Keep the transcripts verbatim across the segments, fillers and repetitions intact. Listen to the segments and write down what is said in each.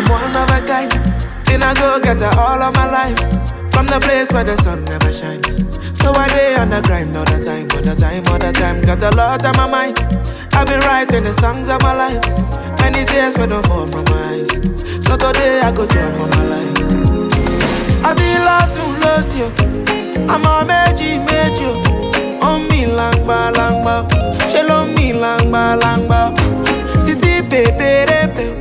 I'm one of a kind. Then I go get her all of my life. From the place where the sun never shines. So I day on the grind all the time, all the time, all the time. Got a lot on my mind. I've been writing the songs of my life. Many tears will don't fall from my eyes. So today I go drop on my life. I did lot to lose you. I'm a magic, made you. On me lang ba lang ba. She love me lang ba lang ba. Sisi pepe repe.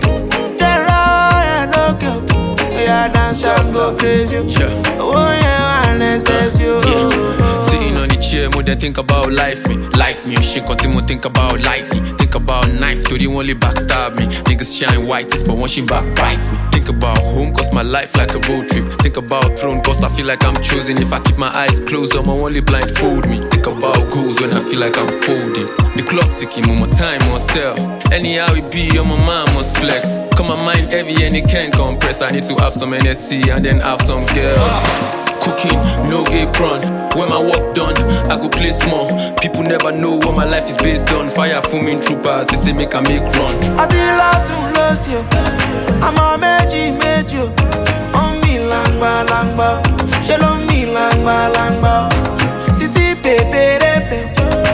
Terra and okay. Yeah, dance and go crazy. Yeah. Oh yeah, and says you. Yeah. Sitting on the chair, more than think about life me. Life me, shit continue think about life me. Think about knife, to the only backstab me. Niggas shine white, but one she back bites me. Think about home, cause my life like a road trip. Think about throne, cause I feel like I'm choosing. If I keep my eyes closed, I'ma only blindfold me. Think about goals when I feel like I'm folding. The clock ticking, more time must tell. Anyhow it be, on my mind must flex. Cause my mind heavy and it can't compress. I need to have some N S C and then have some girls. Cooking, no apron. When my work done, I go play small. People never know what my life is based on. Fire fuming troopers, they say make a make run. I did lot to lose you. I'm a magic, made you. On me lang ba lang ba. She love me lang ba lang ba. Sisi pepe repe.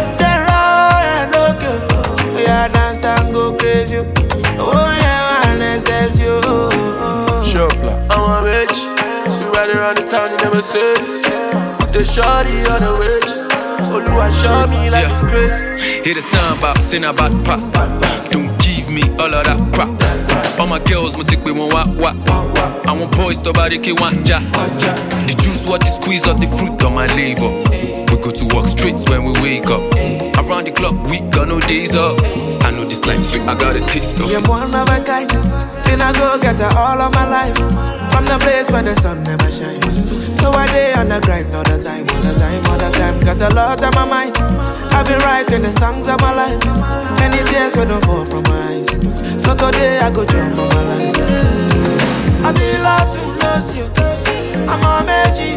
Terra and okay. Yeah, dance and go crazy. Oh yeah, and says you. Sure, I'm a bitch. We ride around the town, you never say this. Put the shorty on the waist. Oluwa show me like yeah. It's crazy. Hit the stand back, sing about pass. Don't give me all of that crap. All my girls, my tick we won't wap wap. I want boys, nobody can want ja. The juice, what the squeeze of the fruit on my labor. We go to work straight when we wake up. Around the clock, we got no days off. I know this life sweet, I got a taste of it. I'm one of a kind. Then I go get her all of my life. From the place where the sun never shines. So I day on the grind all the time, all the time, all the time. Got a lot on my mind. I've been writing the songs of my life. Many tears will don't fall from my eyes. So today I go drop on my life. I feel like to lose you. I'm a magic.